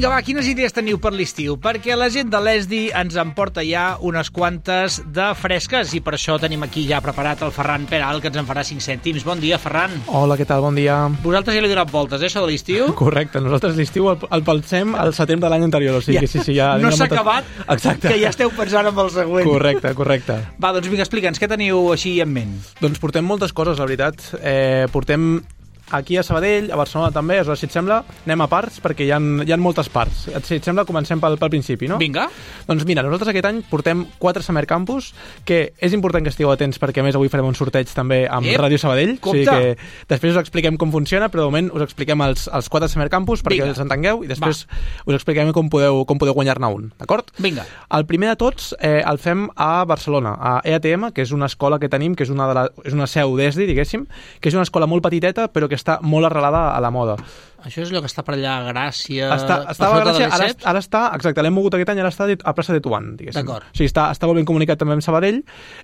Vinga, va, quines idees teniu per l'estiu? Perquè la gent de l'ESDI ens en porta ja unes quantes de fresques i per això tenim aquí ja preparat el Ferran Peral, que ens en farà 5 cèntims. Bon dia, Ferran. Hola, què tal? Bon dia. Vosaltres ja li heu donat voltes, això de l'estiu? Correcte, nosaltres l'estiu el pensem al setembre de l'any anterior, o sigui que sí, ja... No s'ha acabat, exacte, que ja esteu pensant en el següent. Correcte. Va, doncs vinga, explica'ns, què teniu així en ment? Doncs portem moltes coses, la veritat. Portem aquí a Sabadell, a Barcelona també, aleshores, si et sembla, anem a parts, perquè hi ha moltes parts. Si et sembla, comencem pel principi, no? Vinga. Doncs mira, nosaltres aquest any portem 4 Summer Campus, que és important que estigueu atents, perquè a més avui farem un sorteig també amb Ràdio Sabadell, o sigui que després us expliquem com funciona, però de moment us expliquem els 4 Summer Campus perquè els entengueu, i després us expliquem com podeu guanyar-ne un, d'acord? Vinga. El primer de tots el fem a Barcelona, a EATM, que és una escola que tenim, que és una seu d'ESDI, diguéssim, que és una escola molt petiteta, però que està molt arrelada a la moda. Això és allò que està per allà a Gràcia... Estava a Gràcia, ara està, exacte, l'hem mogut aquest any, ara està a plaça de Tuan, diguéssim. D'acord. O sigui, està molt ben comunicat també amb Sabadell,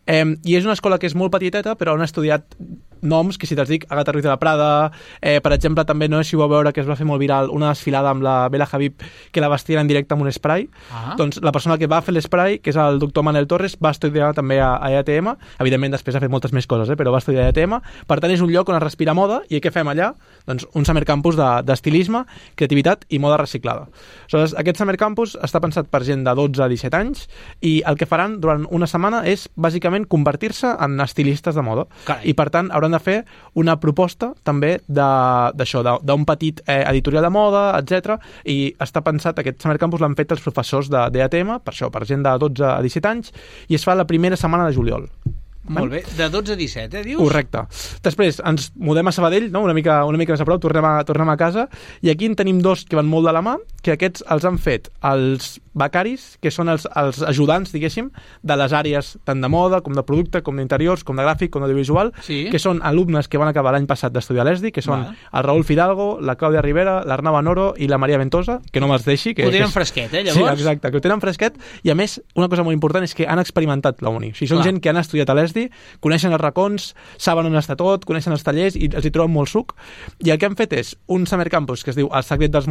i és una escola que és molt petiteta, però on ha estudiat noms, que si te'ls dic, Agatha Ruiz de la Prada, per exemple, també, no sé si ho vau veure, que es va fer molt viral, una desfilada amb la Bella Hadid, que la vestien en directe amb un spray. Doncs la persona que va fer l'spray, que és el doctor Manel Torres, va estudiar també a EATM, evidentment després ha fet moltes més coses, però va estudiar a EATM, per tant és un lloc on es respira moda, i què fem allà? Doncs un Summer Campus d'estilisme, creativitat i moda reciclada. Aleshores, aquest Summer Campus està pensat per gent de 12 a 17 anys i el que faran durant una setmana és bàsicament convertir-se en estilistes de moda. Carai. I per tant hauran de fer una proposta també d'això, d'un petit editorial de moda, etc. I està pensat, aquest Summer Campus l'han fet els professors d'EATM, per això, per gent de 12 a 17 anys, i es fa la primera setmana de juliol. Molt bé, de 12 a 17, dius? Correcte. Després ens mudem a Sabadell, no? una mica més a prop, tornem a casa, i aquí en tenim 2 que van molt de la mà, que aquests els han fet els becaris, que són els ajudants, diguéssim, de les àrees tant de moda, com de producte, com d'interiors, com de gràfic, com d'audiovisual, que són alumnes que van acabar l'any passat d'estudiar a l'ESDI, que són el Raúl Fidalgo, la Clàudia Rivera, l'Arnau Anoro i la Maria Ventosa, que no me'ls deixi. Ho tenen fresquet, llavors? Sí, exacte, que ho tenen fresquet, i a més, una cosa molt important és que han experimentat la uni. O sigui, són gent que han estudiat a l'ESDI, coneixen els racons, saben on està tot, coneixen els tallers i els hi troben molt suc. I el que han fet és un Summer Campus que es diu Els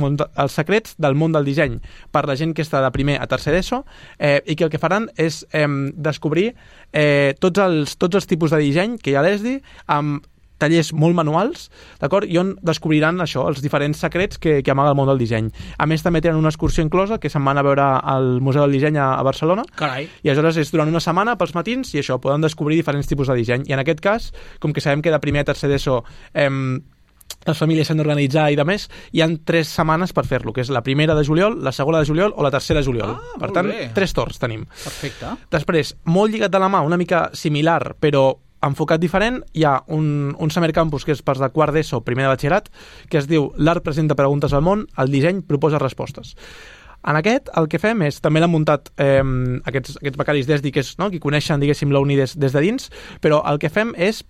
secrets del món del disseny per la gent que està de primer a tercer d'ESO, i que el que faran és descobrir tots els tipus de disseny que hi ha a l'ESDI amb tallers molt manuals, d'acord? I on descobriran això, els diferents secrets que amaga el món del disseny. A més, també tenen una excursió inclosa que se'n van a veure al Museu del Disseny a Barcelona. Carai. I aleshores és durant una setmana pels matins i això, poden descobrir diferents tipus de disseny. I en aquest cas, com que sabem que de primer a tercer d'ESO les famílies s'han d'organitzar i de més, hi han 3 setmanes per fer-lo, que és la primera de juliol, la segona de juliol o la tercera de juliol. Per tant, 3 torns tenim. Perfecte. Després, molt lligat de la mà, una mica similar, però enfocat diferent, hi ha un Summer Campus que és per de quart d'ESO, primer de batxillerat, que es diu L'art presenta preguntes al món, el disseny proposa respostes. En aquest, el que fem és, també l'han muntat aquests becaris d'ESDI, que coneixen, diguéssim, la uni des de dins, però el que fem és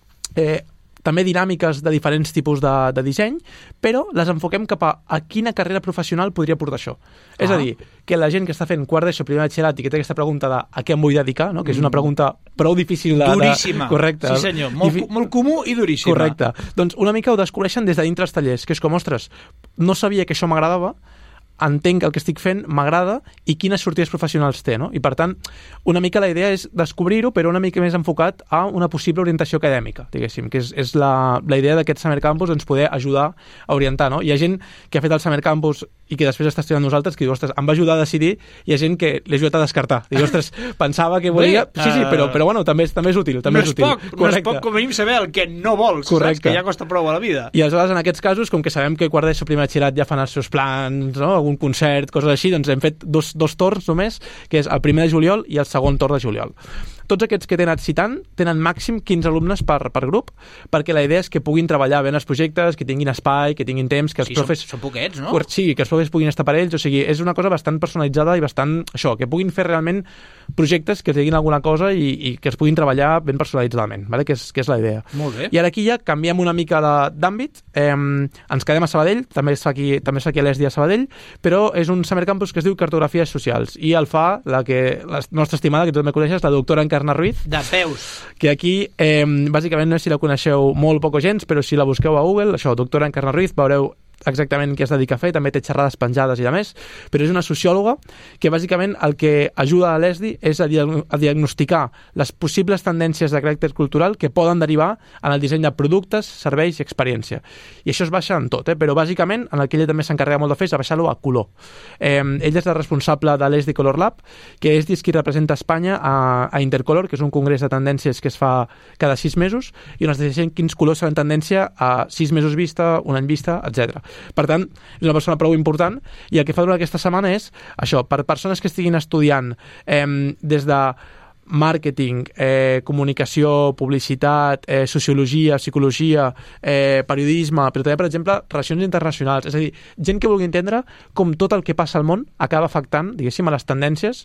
també dinàmiques de diferents tipus de disseny, però les enfoquem cap a quina carrera professional podria portar això. És a dir, que la gent que està fent quart d'ESO, primer de batxillerat i que té aquesta pregunta de a què em vull dedicar, no? Que és una pregunta prou difícil duríssima. Correcte. Sí, senyor. Molt comú i duríssima. Correcte. Doncs una mica ho descobreixen des de dintre els tallers, que és com, ostres, no sabia que això m'agradava, entenc que el que estic fent m'agrada i quines sortides professionals té, no? I per tant, una mica la idea és descobrir-ho, però una mica més enfocat a una possible orientació acadèmica, diguéssim, que és la idea d'aquest Summer Campus, ens poder ajudar a orientar, no? Hi ha gent que ha fet el Summer Campus i que després està estudiant nosaltres, que diu, ostres, em va ajudar a decidir, i hi ha gent que l'he ajudat a descartar. Diu, ostres, pensava que volia... Sí, però bueno, també és útil. No és poc, com a mínim saber el que no vols, saps? Que ja costa prou a la vida. I aleshores, en aquests casos, com que sabem que quart d'ESO, primer batxillerat ja fan els seus plans, no? Un concert, coses així, doncs hem fet dos torns només, que és el primer de juliol i el segon torn de juliol. Tots aquests que t'he anat citant tenen màxim 15 alumnes per grup, perquè la idea és que puguin treballar bé en els projectes, que tinguin espai, que tinguin temps, que els profes... Són poquets, no? Sí, que els profes puguin estar per ells, o sigui, és una cosa bastant personalitzada i bastant, això, que puguin fer realment projectes que els diguin alguna cosa i que es puguin treballar ben personalitzadament, ¿vale? que és la idea. Molt bé. I ara aquí ja canviem una mica d'àmbit, ens quedem a Sabadell, també es fa aquí a l'ESDI a Sabadell, però és un Summer Campus que es diu Cartografies Socials, i el fa la nostra estimada, que tu també coneixes, la doctora Encarna Ruiz. De peus. Que aquí, bàsicament, no sé si la coneixeu molt poc o gens, però si la busqueu a Google, això, doctora Encarna Ruiz, veureu exactament què es dedica a fer, també té xerrades penjades i de més, però és una sociòloga que bàsicament el que ajuda a l'ESDI és a diagnosticar les possibles tendències de caràcter cultural que poden derivar en el disseny de productes, serveis i experiència. I això es baixa en tot, però bàsicament en el que ella també s'encarrega molt de fer és a baixar-lo a color. Ell és la responsable de l'ESDI Color Lab, que és qui representa Espanya a Intercolor, que és un congrés de tendències que es fa cada 6 mesos i on es decideixen quins colors seran tendència a 6 mesos vista, un any vista, etc. Per tant, és una persona prou important i el que fa durant aquesta setmana és això, per persones que estiguin estudiant des de màrqueting, comunicació, publicitat, sociologia, psicologia, periodisme, però també, per exemple, relacions internacionals. És a dir, gent que vulgui entendre com tot el que passa al món acaba afectant, diguéssim, a les tendències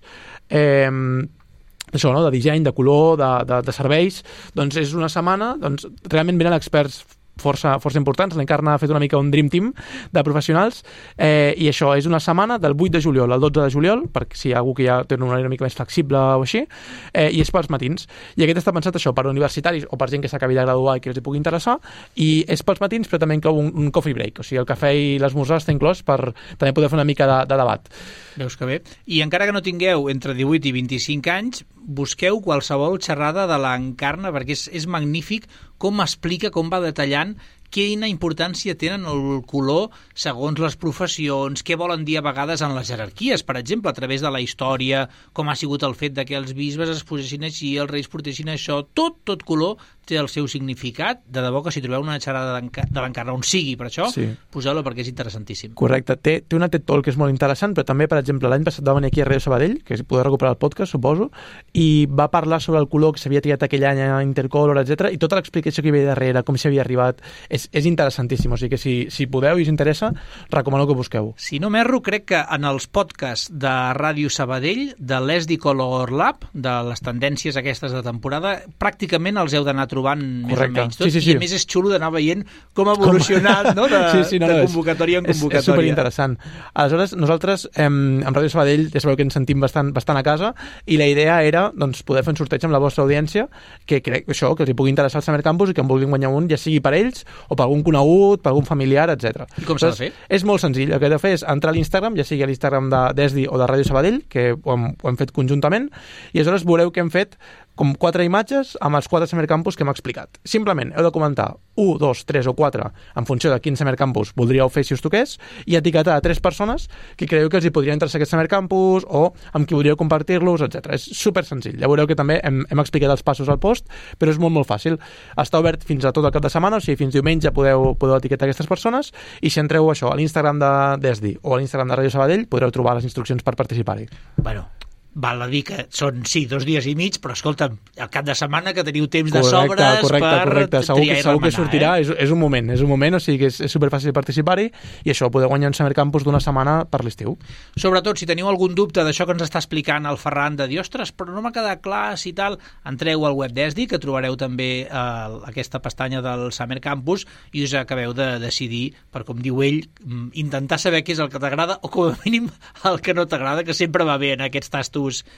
això, no? De disseny, de color, de serveis. Doncs és una setmana, doncs realment venen experts força importants. L'Encarna ha fet una mica un dream team de professionals i això és una setmana del 8 de juliol al 12 de juliol, perquè si hi ha algú que ja té un horari una mica més flexible o així, i és pels matins. I aquest està pensat això per universitaris o per gent que s'acabi de graduar i que els hi pugui interessar, i és pels matins però també inclou un coffee break, o sigui el cafè i l'esmorzar està inclòs per també poder fer una mica de debat. Veus que bé. I encara que no tingueu entre 18 i 25 anys, busqueu qualsevol xerrada de l'Encarna perquè és magnífic com explica, com va detallant quina importància tenen el color segons les professions, què volen dir a vegades en les jerarquies, per exemple, a través de la història, com ha sigut el fet de que els bisbes es posessin així, els reis portessin això, tot color té el seu significat. De debò que si trobeu una xerrada de l'Encarna on sigui per això, sí, poseu-la perquè és interessantíssim. Correcte, té una TED Talk que és molt interessant, però també, per exemple, l'any passat va venir aquí a Ràdio Sabadell, que podeu recuperar el podcast, suposo, i va parlar sobre el color que s'havia triat aquell any a Intercolor, etc. I tota l'explicació que hi havia darrere, com s'hi havia arribat, és interessantíssim, o sigui que si podeu i us interessa, recomano que busqueu. Si no m'erro, crec que en els podcasts de Ràdio Sabadell, de l'ESDI Color Lab, de les tendències aquestes de temporada, pràcticament els heu d'anar trobant més o menys tot, sí. I a més és xulo d'anar veient com ha evolucionat no? de convocatòria en convocatòria. És superinteressant. Aleshores, nosaltres amb Ràdio Sabadell ja sabeu que ens sentim bastant a casa i la idea era doncs, poder fer un sorteig amb la vostra audiència que crec que els hi pugui interessar el Summer Campus i que en vulguin guanyar un, ja sigui per ells o per algun conegut, per algun familiar, etc. I com s'ha de fer? És molt senzill. El que heu de fer és entrar a l'Instagram, ja sigui a l'Instagram d'ESDI o de Ràdio Sabadell, que ho hem fet conjuntament, i aleshores veureu que hem fet com 4 imatges amb els 4 Summer Campus que hem explicat. Simplement heu de comentar 1, 2, 3 o 4 en funció de quin Summer Campus voldríeu fer si us toqués i etiquetar a 3 persones que creieu que els hi podria interessar aquest Summer Campus o amb qui voldríeu compartir-los, etc. És super senzill. Ja veureu que també hem explicat els passos al post, però és molt fàcil. Està obert fins a tot el cap de setmana, o sigui, fins diumenge podeu etiquetar aquestes persones i si entreu això a l'Instagram d'ESDI o a l'Instagram de Ràdio Sabadell podreu trobar les instruccions per participar-hi. Bueno, val a dir que són, sí, 2 dies i mig, però escolta'm, al cap de setmana que teniu temps de sobres correcte. Segur que sortirà, és un moment, o sigui que és superfàcil participar-hi i això, podeu guanyar un Summer Campus d'1 setmana per l'estiu. Sobretot, si teniu algun dubte d'això que ens està explicant el Ferran, de dir, ostres, però no m'ha quedat clar si tal, entreu al web d'ESDI, que trobareu també aquesta pestanya del Summer Campus i us acabeu de decidir, per com diu ell, intentar saber què és el que t'agrada o com a mínim el que no t'agrada, que sempre va bé en aquests tastos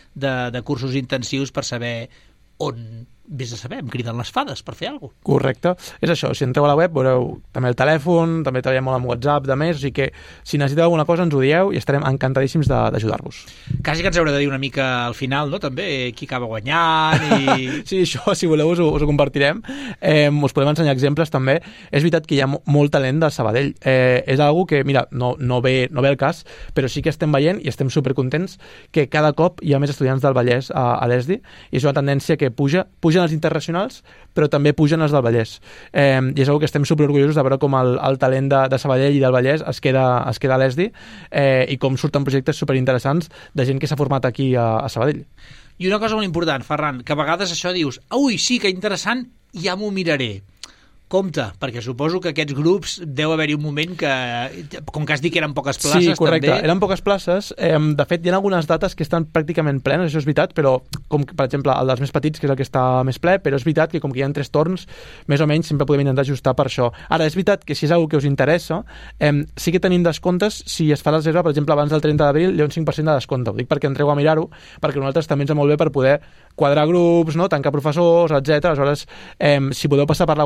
de cursos intensius per saber on vés a saber, em criden les fades per fer alguna cosa. Correcte. És això, si entreu a la web veureu també el telèfon, també treballem molt amb WhatsApp, de més, o sigui que si necessiteu alguna cosa ens ho dieu i estarem encantadíssims d'ajudar-vos. Quasi que ens haureu de dir una mica al final, no?, també, qui acaba guanyant i... Sí, això, si voleu, us ho compartirem. Us podem ensenyar exemples també. És veritat que hi ha molt talent de Sabadell. És algo que, mira, no ve el cas, però sí que estem veient i estem supercontents que cada cop hi ha més estudiants del Vallès a l'ESDI i és una tendència que pugen els internacionals, però també pugen els del Vallès. I és una que estem superorgullosos de veure com el talent de Sabadell i del Vallès es queda a l'ESDI i com surten projectes superinteressants de gent que s'ha format aquí a Sabadell. I una cosa molt important, Ferran, que a vegades això dius, ui, sí, que interessant, ja m'ho miraré. Compte, perquè suposo que aquests grups deu haver-hi un moment que, com que has dit que eren poques places, sí, correcte, també... eren poques places. De fet, hi ha algunes dates que estan pràcticament plenes, això és veritat, però com per exemple el dels més petits, que és el que està més ple, però és veritat que com que hi ha 3 torns, més o menys sempre podem intentar ajustar per això. Ara, és veritat que si és una que us interessa, sí que tenim descomptes si es fa la reserva, per exemple, abans del 30 d'abril hi ha un 5% de descompte. Ho dic perquè entreu a mirar-ho, perquè nosaltres també ens va molt bé per poder quadrar grups, no? Tancar professors, etc. Aleshores, si podeu passar per la web i mirar-ho,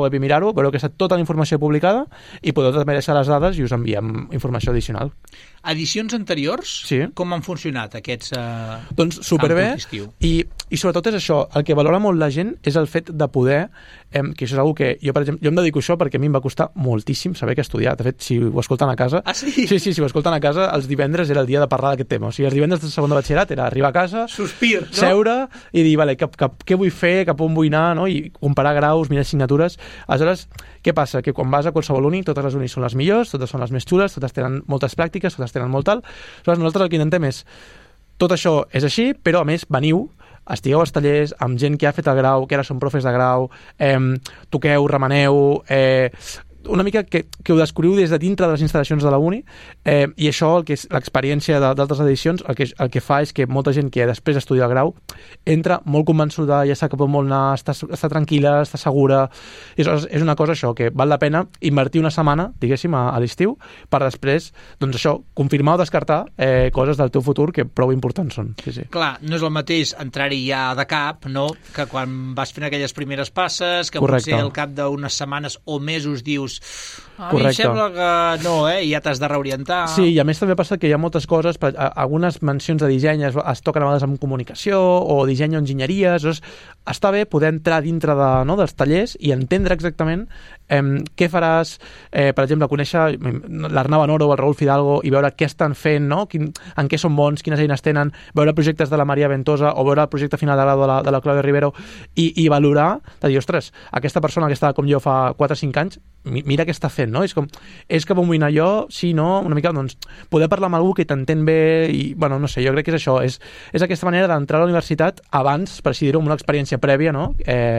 enteu, veureu que està tota la informació publicada i podeu també deixar les dades i us enviem informació addicional. Edicions anteriors, sí. Com han funcionat aquests doncs superbé, i sobretot és això, el que valora molt la gent és el fet de poder, que això és una que jo, per exemple, jo em dedico a això perquè a mi em va costar moltíssim saber què estudiar. De fet, si ho escolten a casa... Ah, sí? Sí, si ho escolten a casa, els divendres era el dia de parlar d'aquest tema. O sigui, els divendres de segon de batxillerat era arribar a casa, sospir, no? Seure i dir, vale, què vull fer, cap on vull anar, no? I comparar graus, mirar assignatures. Aleshores, què passa? Que quan vas a qualsevol uni, totes les unis són les millors, totes són les més xules, totes tenen moltes pràctiques, totes tenen molt tal. Aleshores, nosaltres el que intentem és tot això és així, però a més veniu, estigueu als tallers amb gent que ha fet el grau, que ara són profes de grau, toqueu, remeneu, una mica que ho descobriu des de dintre de les instal·lacions de la uni, i això, el que és l'experiència d'altres edicions, el que fa és que molta gent que després d'estudiar el grau entra molt convençuda, ja sap cap on vol anar, està tranquil·la, està segura, i és una cosa això, que val la pena invertir una setmana, diguéssim, a l'estiu, per després, doncs això, confirmar o descartar coses del teu futur que prou importants són. Sí, sí. Clar, no és el mateix entrar-hi ja de cap, no?, que quan vas fent aquelles primeres passes, que correcte. Potser al cap d'unes setmanes o mesos dius a correcte. mi em sembla que no, i ja t'has de reorientar. Sí, i a més també passa que hi ha moltes coses, algunes mencions de disseny es toquen a vegades amb comunicació o disseny o enginyeria, llavors està bé poder entrar dintre dels tallers i entendre exactament què faràs, per exemple, conèixer l'Arnau Anoro o el Raül Fidalgo i veure què estan fent, no? En què són bons, quines eines tenen, veure projectes de la Maria Ventosa o veure el projecte final de grau de la Clàudia Rivero i valorar, de dir, ostres, aquesta persona que estava com jo fa 4 o 5 anys, mira què està fent, no? És cap on vull anar jo, sí, no? Una mica, doncs, poder parlar amb algú que t'entén bé i, bueno, no sé, jo crec que és això, és aquesta manera d'entrar a la universitat abans, per així dir-ho, amb una experiència prèvia, no?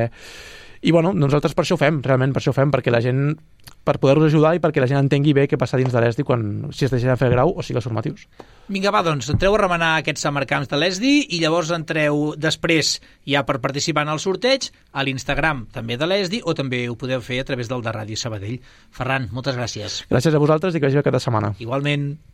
I, bueno, nosaltres per això ho fem, realment per això ho fem, perquè la gent, per poder-los ajudar i perquè la gent entengui bé què passa dins de l'ESDI si es deixa de fer grau o cicles formatius. Vinga, va, doncs, entreu a remenar aquests summer camps de l'ESDI i llavors entreu després, ja per participar en el sorteig, a l'Instagram també de l'ESDI o també ho podeu fer a través del de Ràdio Sabadell. Ferran, moltes gràcies. Gràcies a vosaltres i que vagi bé cada setmana. Igualment.